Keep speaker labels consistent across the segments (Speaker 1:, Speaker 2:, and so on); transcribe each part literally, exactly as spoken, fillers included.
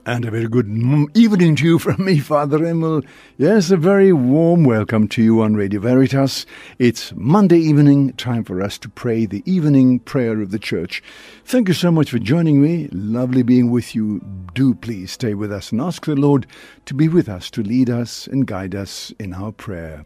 Speaker 1: And a very good evening to you from me, Father Emil. Yes, a very warm welcome to you on Radio Veritas. It's Monday evening, time for us to pray the evening prayer of the church. Thank you so much for joining me. Lovely being with you. Do please stay with us and ask the Lord to be with us, to lead us and guide us in our prayer.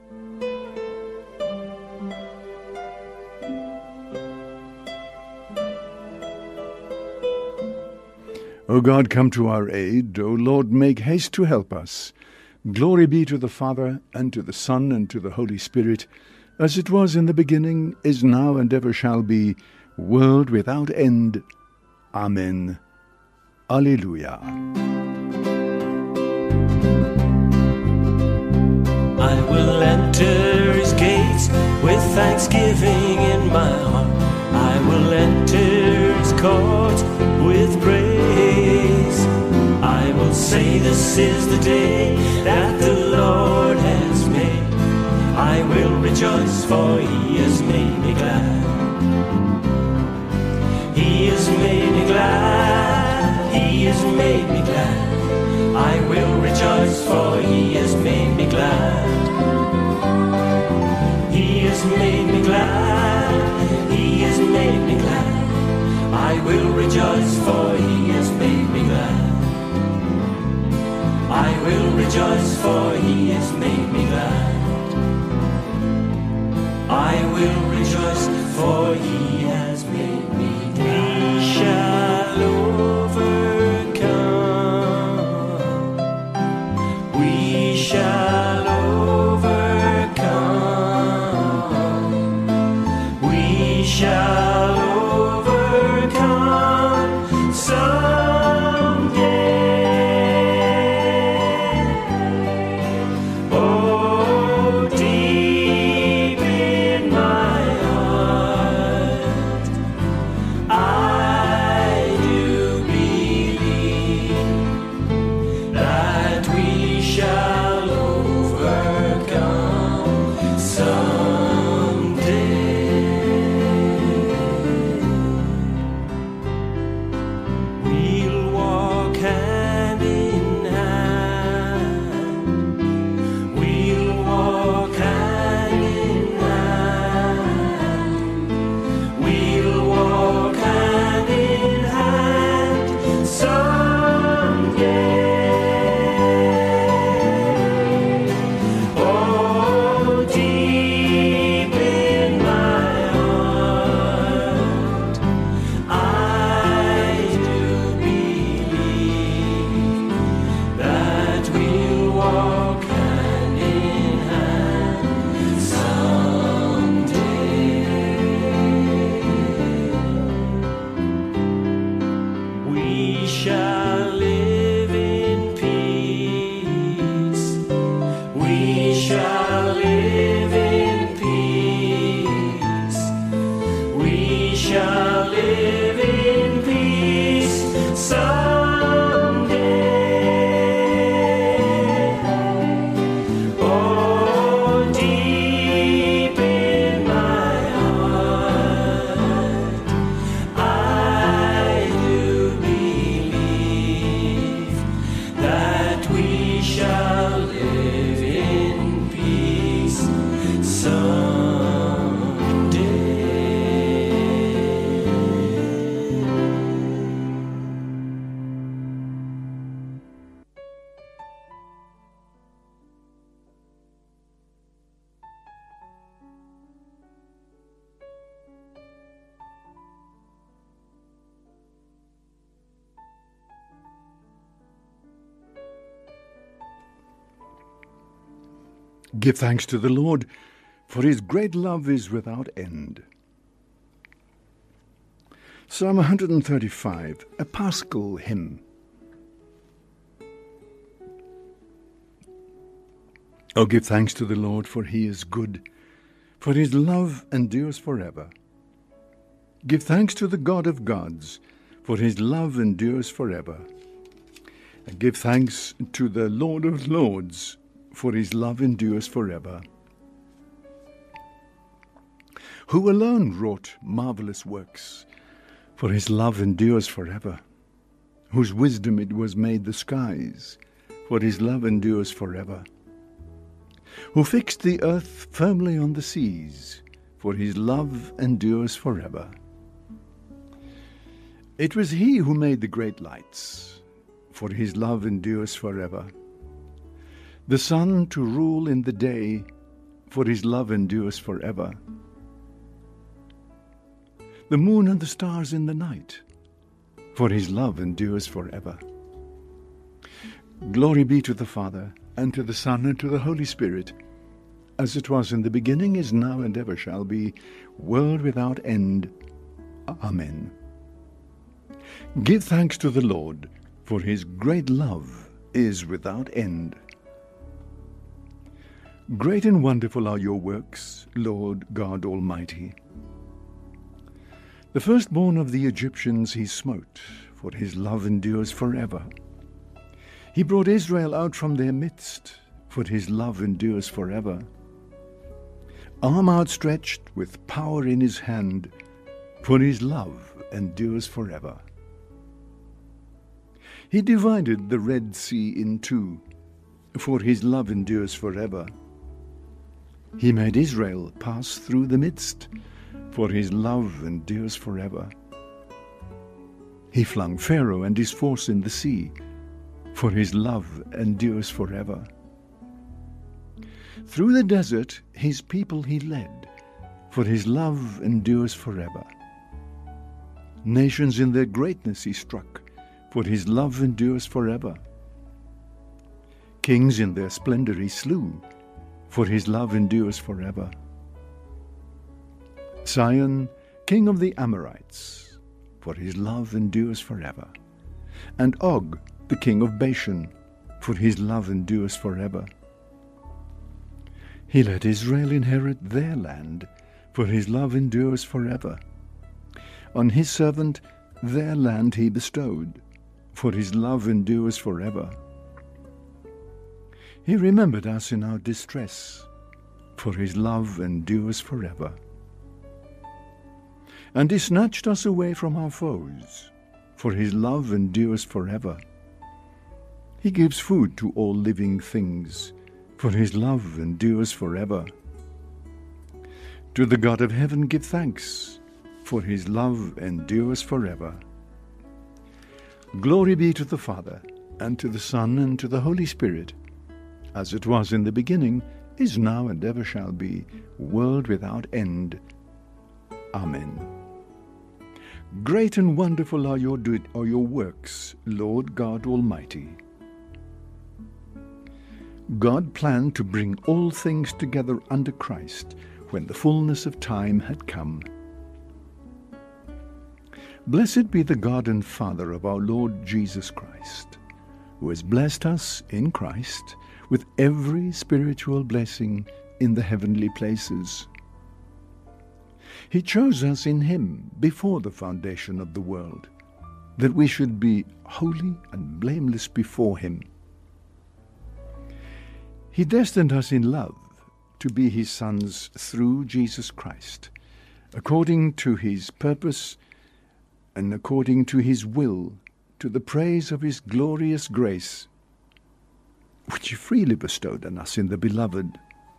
Speaker 1: O God, come to our aid. O Lord, make haste to help us. Glory be to the Father, and to the Son, and to the Holy Spirit, as it was in the beginning, is now, and ever shall be, world without end. Amen. Alleluia.
Speaker 2: I will enter his gates with thanksgiving in my heart. I will enter his courts with praise. I will say this is the day that the Lord has made. I will rejoice, for he has made me glad. He has made me glad. He has made me glad. I will rejoice, for he has made me glad. He has made me glad. He has made me glad. I will rejoice, for he has made me glad. I will rejoice, for he has made me glad. I will rejoice, for he has made me glad. We shall overcome. We shall overcome. We shall
Speaker 1: Give thanks to the Lord, for his great love is without end. Psalm one thirty-five, a Paschal hymn. Oh, give thanks to the Lord, for he is good, for his love endures forever. Give thanks to the God of gods, for his love endures forever. And give thanks to the Lord of lords, for his love endures forever. Who alone wrought marvelous works, for his love endures forever. whose wisdom it was made the skies, for his love endures forever. Who fixed the earth firmly on the seas, for his love endures forever. It was he who made the great lights, for his love endures forever. The sun to rule in the day, for his love endures forever. The moon and the stars in the night, for his love endures forever. Glory be to the Father, and to the Son, and to the Holy Spirit, as it was in the beginning, is now, and ever shall be, world without end. Amen. Give thanks to the Lord, for his great love is without end. Great and wonderful are your works, Lord God Almighty. The firstborn of the Egyptians he smote, for his love endures forever. He brought Israel out from their midst, for his love endures forever. Arm outstretched with power in his hand, for his love endures forever. He divided the Red Sea in two, for his love endures forever. He made Israel pass through the midst, for his love endures forever. He flung Pharaoh and his force in the sea, for his love endures forever. Through the desert his people he led, for his love endures forever. Nations in their greatness he struck, for his love endures forever. Kings in their splendor he slew, for his love endures forever. Sihon, king of the Amorites, for his love endures forever. And Og, the king of Bashan, for his love endures forever. He let Israel inherit their land, for his love endures forever. On his servant their land he bestowed, for his love endures forever. He remembered us in our distress, for his love endures forever. And he snatched us away from our foes, for his love endures forever. He gives food to all living things, for his love endures forever. To the God of heaven give thanks, for his love endures forever. Glory be to the Father, and to the Son, and to the Holy Spirit, as it was in the beginning, is now, and ever shall be, world without end. Amen. Great and wonderful are your, do- are your works, Lord God Almighty. God planned to bring all things together under Christ when the fullness of time had come. Blessed be the God and Father of our Lord Jesus Christ, who has blessed us in Christ with every spiritual blessing in the heavenly places. He chose us in him before the foundation of the world, that we should be holy and blameless before him. He destined us in love to be his sons through Jesus Christ, according to his purpose and according to his will, to the praise of his glorious grace, which he freely bestowed on us in the Beloved.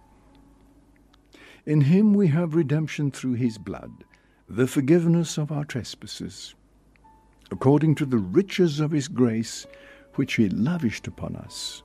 Speaker 1: In him we have redemption through his blood, the forgiveness of our trespasses, according to the riches of his grace, which he lavished upon us.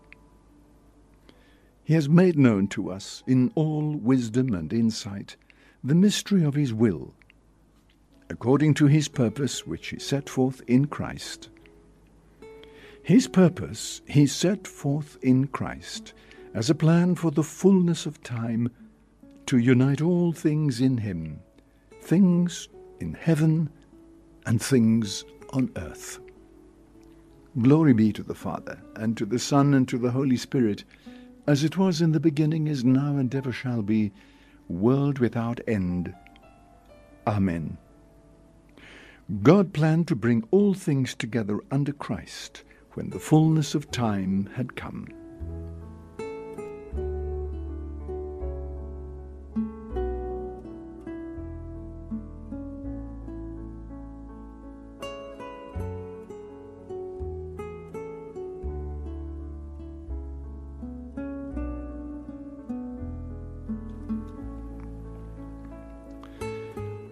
Speaker 1: He has made known to us in all wisdom and insight the mystery of his will, according to his purpose which he set forth in Christ. His purpose he set forth in Christ as a plan for the fullness of time to unite all things in him, things in heaven and things on earth. Glory be to the Father, and to the Son, and to the Holy Spirit, as it was in the beginning, is now, and ever shall be, world without end. Amen. God planned to bring all things together under Christ when the fullness of time had come.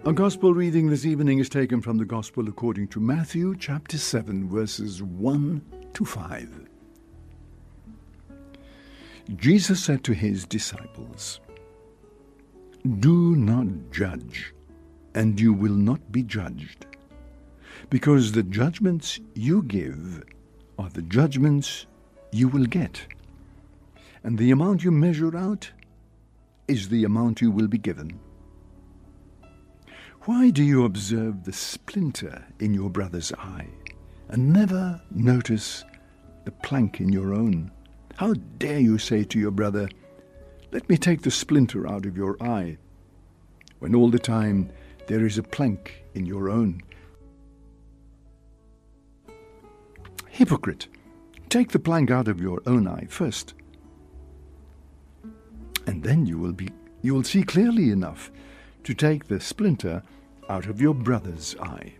Speaker 1: Our Gospel reading this evening is taken from the Gospel according to Matthew chapter seven, verses one to five. Jesus said to his disciples, "Do not judge, and you will not be judged, because the judgments you give are the judgments you will get, and the amount you measure out is the amount you will be given. Why do you observe the splinter in your brother's eye, and never notice the plank in your own? How dare you say to your brother, 'Let me take the splinter out of your eye,' when all the time there is a plank in your own? Hypocrite, take the plank out of your own eye first, and then you will be you will see clearly enough to take the splinter out of your brother's eye."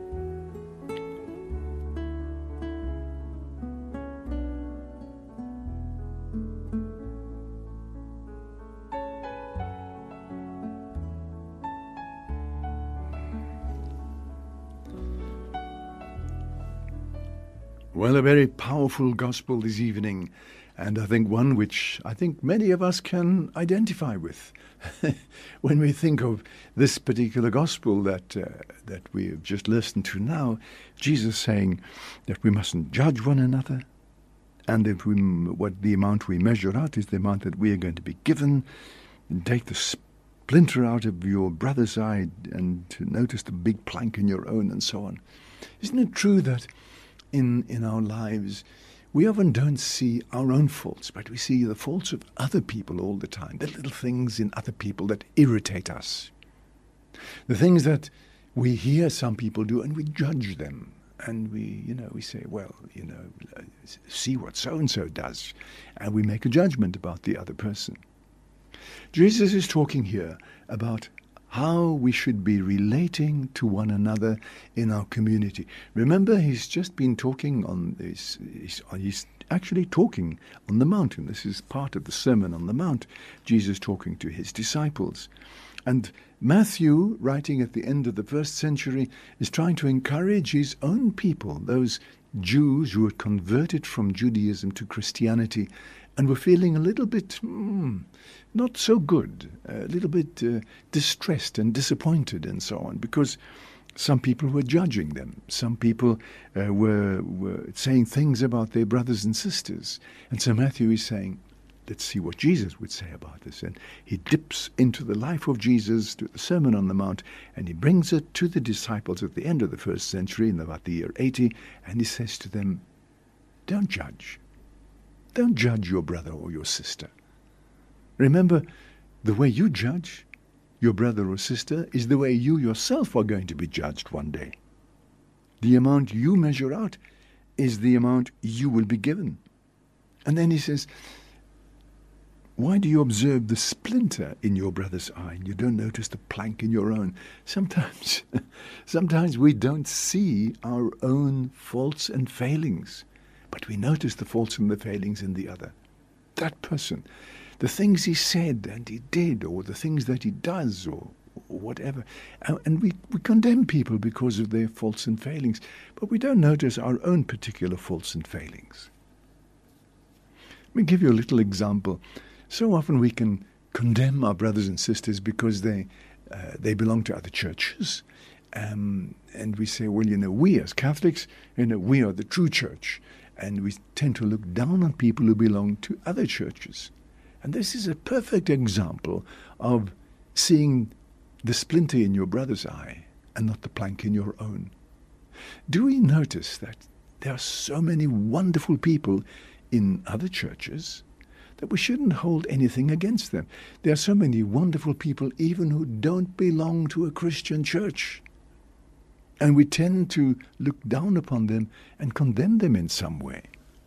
Speaker 1: Well, a very powerful gospel this evening, and I think one which I think many of us can identify with. When we think of this particular gospel that uh, that we have just listened to now, Jesus saying that we mustn't judge one another, and if we, what the amount we measure out is the amount that we are going to be given, and take the splinter out of your brother's eye and to notice the big plank in your own, and so on. Isn't it true that in in our lives we often don't see our own faults, but we see the faults of other people all the time, the little things in other people that irritate us, the things that we hear some people do and we judge them, and we, you know, we say, well, you know, see what so-and-so does, and we make a judgment about the other person. Jesus is talking here about how we should be relating to one another in our community. Remember, he's just been talking on this, he's, he's actually talking on the mountain. This is part of the Sermon on the Mount, Jesus talking to his disciples. And Matthew, writing at the end of the first century, is trying to encourage his own people, those Jews who had converted from Judaism to Christianity and were feeling a little bit mm, not so good, a little bit uh, distressed and disappointed and so on, because some people were judging them. Some people uh, were, were saying things about their brothers and sisters. And so Matthew is saying, let's see what Jesus would say about this. And he dips into the life of Jesus, to the Sermon on the Mount, and he brings it to the disciples at the end of the first century, in about the year eighty, and he says to them, don't judge. Don't judge your brother or your sister. Remember, the way you judge your brother or sister is the way you yourself are going to be judged one day. The amount you measure out is the amount you will be given. And then he says, why do you observe the splinter in your brother's eye and you don't notice the plank in your own? Sometimes, sometimes we don't see our own faults and failings, but we notice the faults and the failings in the other. That person, the things he said and he did, or the things that he does, or, or whatever. And we, we condemn people because of their faults and failings, but we don't notice our own particular faults and failings. Let me give you a little example. So often we can condemn our brothers and sisters because they uh, they belong to other churches. Um, and we say, well, you know, we as Catholics, you know, we are the true church. And we tend to look down on people who belong to other churches. And this is a perfect example of seeing the splinter in your brother's eye and not the plank in your own. Do we notice that there are so many wonderful people in other churches that we shouldn't hold anything against them? There are so many wonderful people even who don't belong to a Christian church. And we tend to look down upon them and condemn them in some way.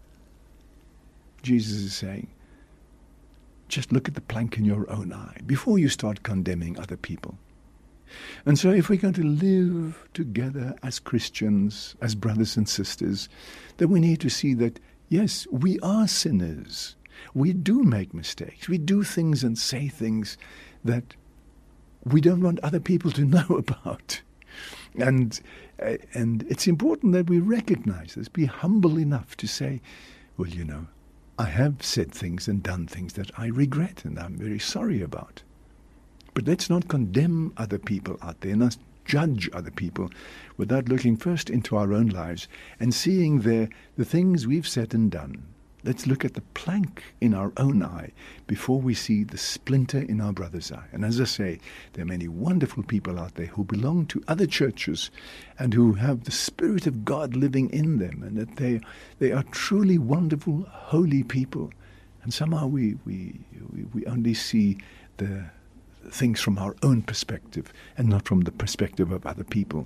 Speaker 1: Jesus is saying, just look at the plank in your own eye before you start condemning other people. And so if we're going to live together as Christians, as brothers and sisters, then we need to see that, yes, we are sinners. We do make mistakes. We do things and say things that we don't want other people to know about. And uh, and it's important that we recognize this, be humble enough to say, well, you know, I have said things and done things that I regret and I'm very sorry about. But let's not condemn other people out there, not judge other people without looking first into our own lives and seeing there the things we've said and done. Let's look at the plank in our own eye before we see the splinter in our brother's eye. And as I say, there are many wonderful people out there who belong to other churches and who have the Spirit of God living in them, and that they they are truly wonderful, holy people. And somehow we we we, we only see the things from our own perspective and not from the perspective of other people.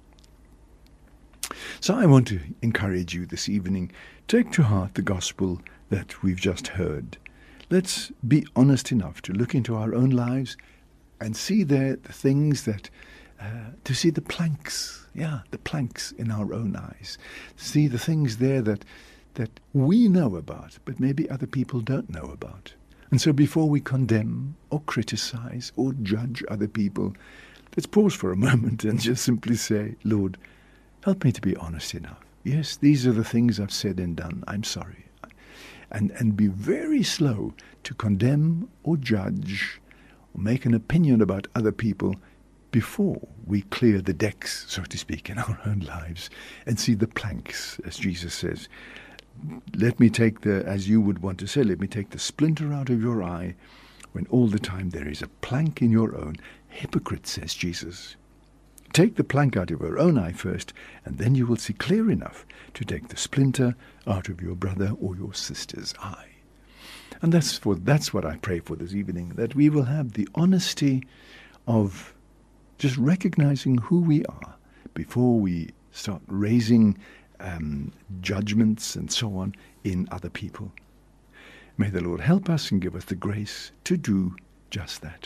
Speaker 1: So I want to encourage you this evening, take to heart the gospel that we've just heard. Let's be honest enough to look into our own lives and see there the things that, uh, to see the planks, yeah, the planks in our own eyes. See the things there that, that we know about, but maybe other people don't know about. And so before we condemn or criticize or judge other people, let's pause for a moment and just simply say, Lord, help me to be honest enough. Yes, these are the things I've said and done. I'm sorry. And and be very slow to condemn or judge or make an opinion about other people before we clear the decks, so to speak, in our own lives and see the planks, as Jesus says. Let me take the, as you would want to say, let me take the splinter out of your eye when all the time there is a plank in your own. Hypocrite, says Jesus. Take the plank out of your own eye first, and then you will see clear enough to take the splinter out of your brother or your sister's eye. And that's for that's what I pray for this evening, that we will have the honesty of just recognizing who we are before we start raising um, judgments and so on in other people. May the Lord help us and give us the grace to do just that.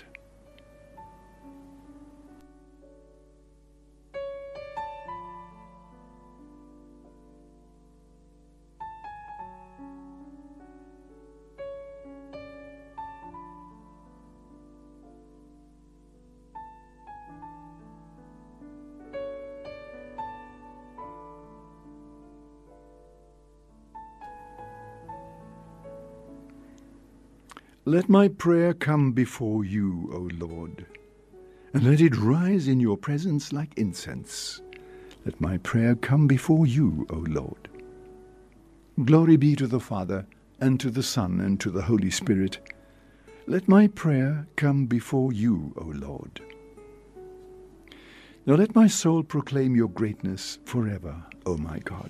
Speaker 1: Let my prayer come before you, O Lord, and let it rise in your presence like incense. Let my prayer come before you, O Lord. Glory be to the Father, and to the Son, and to the Holy Spirit. Let my prayer come before you, O Lord. Now let my soul proclaim your greatness forever, O my God.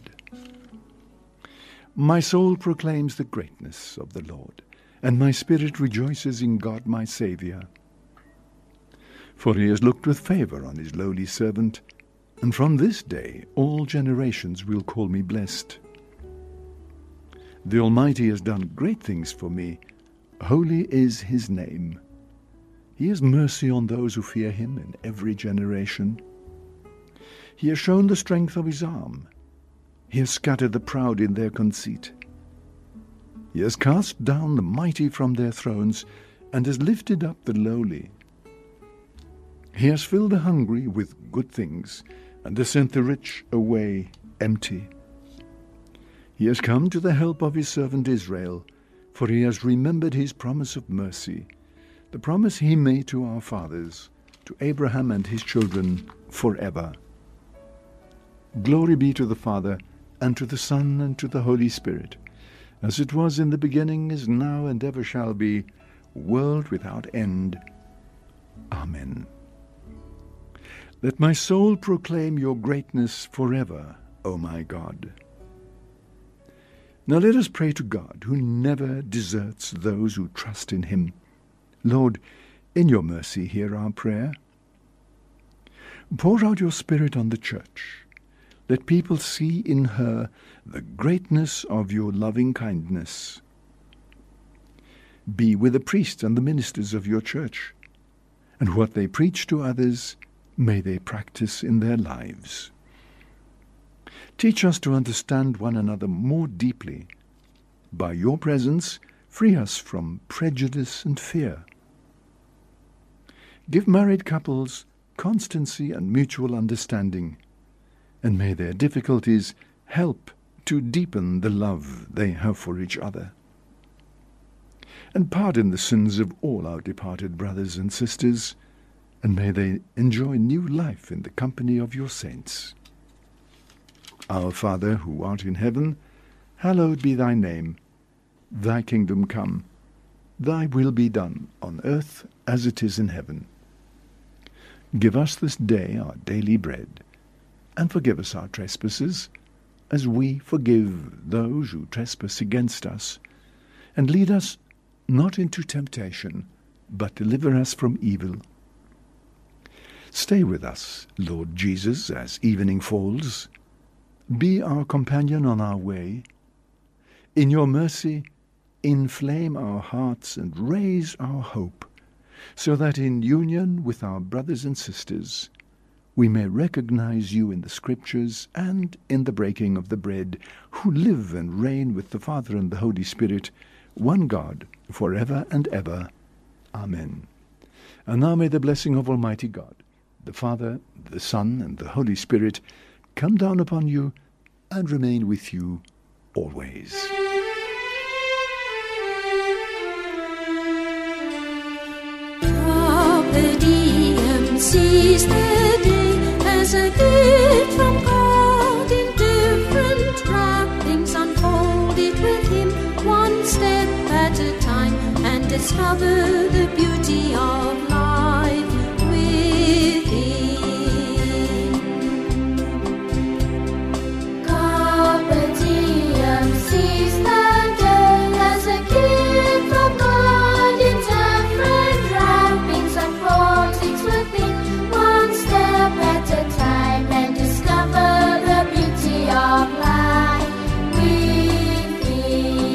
Speaker 1: My soul proclaims the greatness of the Lord, and my spirit rejoices in God my Saviour. For he has looked with favour on his lowly servant, and from this day all generations will call me blessed. The Almighty has done great things for me. Holy is his name. He has mercy on those who fear him in every generation. He has shown the strength of his arm. He has scattered the proud in their conceit. He has cast down the mighty from their thrones, and has lifted up the lowly. He has filled the hungry with good things, and has sent the rich away empty. He has come to the help of his servant Israel, for he has remembered his promise of mercy, the promise he made to our fathers, to Abraham and his children forever. Glory be to the Father, and to the Son, and to the Holy Spirit, as it was in the beginning, is now, and ever shall be, world without end. Amen. Let my soul proclaim your greatness forever, O my God. Now let us pray to God, who never deserts those who trust in him. Lord, in your mercy hear our prayer. Pour out your Spirit on the Church. Let people see in her the greatness of your loving kindness. Be with the priests and the ministers of your Church, and what they preach to others, may they practice in their lives. Teach us to understand one another more deeply. By your presence, free us from prejudice and fear. Give married couples constancy and mutual understanding, and may their difficulties help to deepen the love they have for each other. And pardon the sins of all our departed brothers and sisters, and may they enjoy new life in the company of your saints. Our Father, who art in heaven, hallowed be thy name. Thy kingdom come. Thy will be done on earth as it is in heaven. Give us this day our daily bread, and forgive us our trespasses, as we forgive those who trespass against us. And lead us not into temptation, but deliver us from evil. Stay with us, Lord Jesus, as evening falls. Be our companion on our way. In your mercy, inflame our hearts and raise our hope, so that in union with our brothers and sisters, we may recognize you in the Scriptures and in the breaking of the bread, who live and reign with the Father and the Holy Spirit, one God, forever and ever. Amen. And now may the blessing of Almighty God, the Father, the Son, and the Holy Spirit come down upon you and remain with you always.
Speaker 3: Carpe diem, seize the day as a gift from God, in different wrappings unfold it with Him, one step at a time, and discover the beauty of life within. Carpe diem, seize the day as a gift from God, in different wrappings unfold it within, one step at a time, and discover the beauty of life within.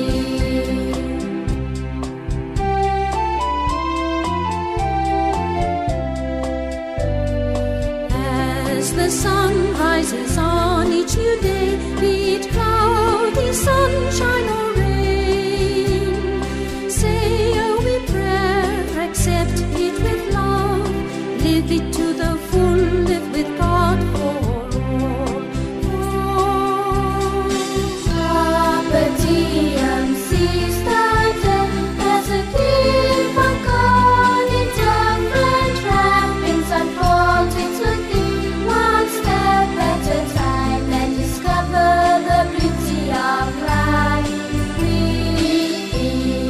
Speaker 3: As the sun rises on each new day, be it cloudy, sunshine or rain, say a wee prayer, accept it with love, live it to the full, live with God for all. Carpe diem, seize the day as a gift from God, in different wrappings unfold it within, one step at a time, and discover the beauty of life within.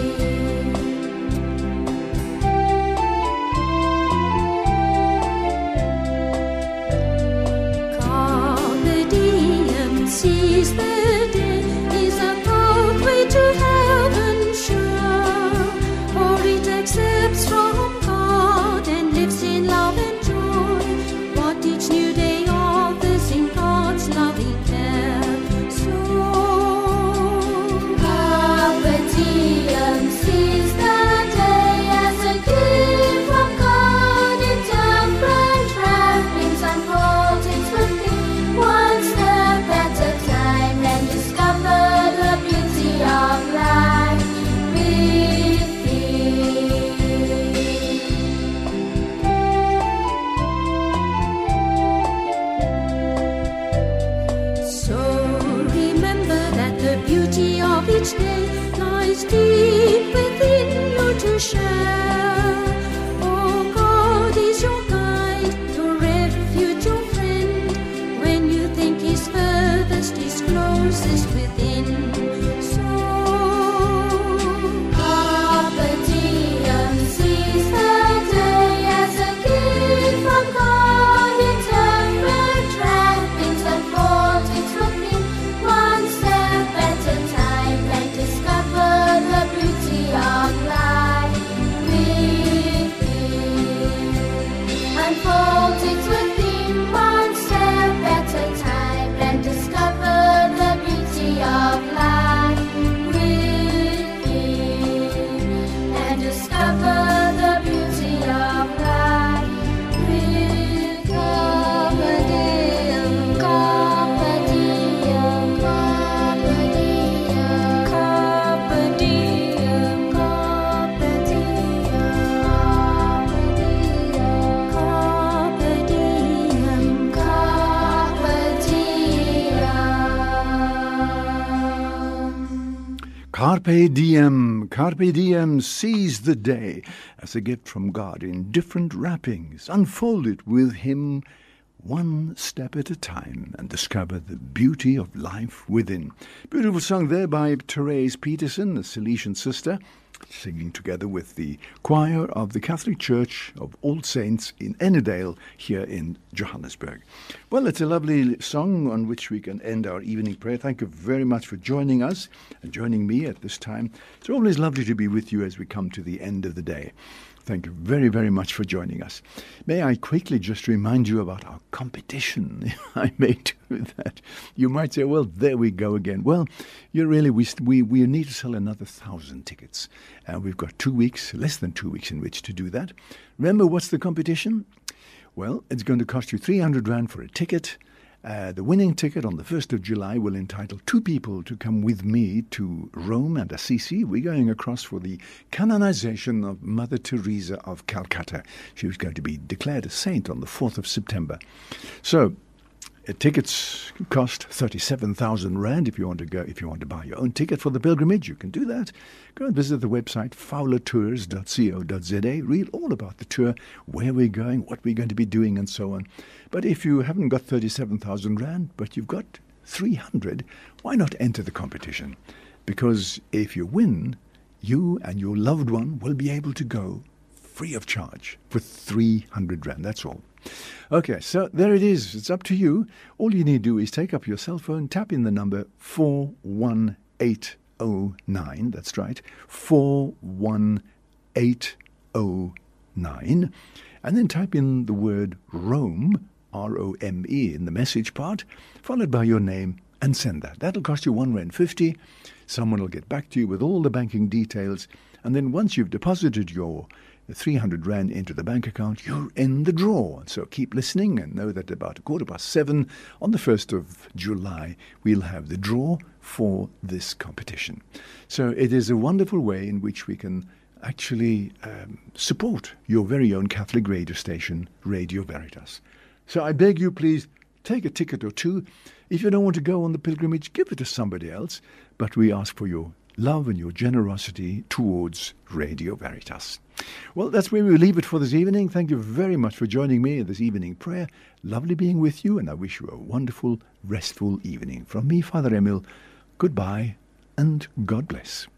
Speaker 3: Carpe diem, seize the day is a pathway to heaven sure, for it accepts from God and lives in love and joy, what each new day offers in God's loving care. So Carpe diem, seize the day as a gift from God, in different wrappings unfold it within, one step at a time, and discover the beauty of life within. So remember that the beauty of each day lies deep within you to share. Oh, God is your guide, your refuge, your friend, when you think He's furthest, He's closest within. So Carpe diem, seize the day as a gift from God, in different wrappings unfold it within, one step at a time, and discover
Speaker 1: Carpe diem, carpe diem, seize the day as a gift from God in different wrappings. Unfold it with Him one step at a time and discover the beauty of life within. Beautiful song there by Therese Peterson, a Salesian sister, singing together with the choir of the Catholic Church of All Saints in Ennedale here in Johannesburg. Well, it's a lovely song on which we can end our evening prayer. Thank you very much for joining us and joining me at this time. It's always lovely to be with you as we come to the end of the day. Thank you very, very much for joining us. May I quickly just remind you about our competition, if I may do that. You might say, well, there we go again. Well, you really, we, we, we need to sell another thousand tickets. And uh, we've got two weeks, less than two weeks in which to do that. Remember, what's the competition? Well, it's going to cost you three hundred rand for a ticket. Uh, the winning ticket on the first of July will entitle two people to come with me to Rome and Assisi. We're going across for the canonization of Mother Teresa of Calcutta. She was going to be declared a saint on the fourth of September. So, uh, tickets cost thirty-seven thousand rand. If you want to go, if you want to buy your own ticket for the pilgrimage, you can do that. Go and visit the website fowler tours dot co dot za. Read all about the tour, where we're going, what we're going to be doing, and so on. But if you haven't got thirty-seven thousand rand, but you've got three hundred, why not enter the competition? Because if you win, you and your loved one will be able to go free of charge for three hundred rand. That's all. Okay, so there it is. It's up to you. All you need to do is take up your cell phone, tap in the number four one eight oh nine. That's right, four one eight oh nine. And then type in the word Rome, R O M E, in the message part, followed by your name, and send that. That'll cost you one rand fifty. Someone will get back to you with all the banking details. And then once you've deposited your three hundred rand into the bank account, you're in the draw. So keep listening and know that about a quarter past seven on the first of July, we'll have the draw for this competition. So it is a wonderful way in which we can actually um, support your very own Catholic radio station, Radio Veritas. So I beg you, please, take a ticket or two. If you don't want to go on the pilgrimage, give it to somebody else. But we ask for your love and your generosity towards Radio Veritas. Well, that's where we leave it for this evening. Thank you very much for joining me in this evening prayer. Lovely being with you, and I wish you a wonderful, restful evening. From me, Father Emil, goodbye and God bless.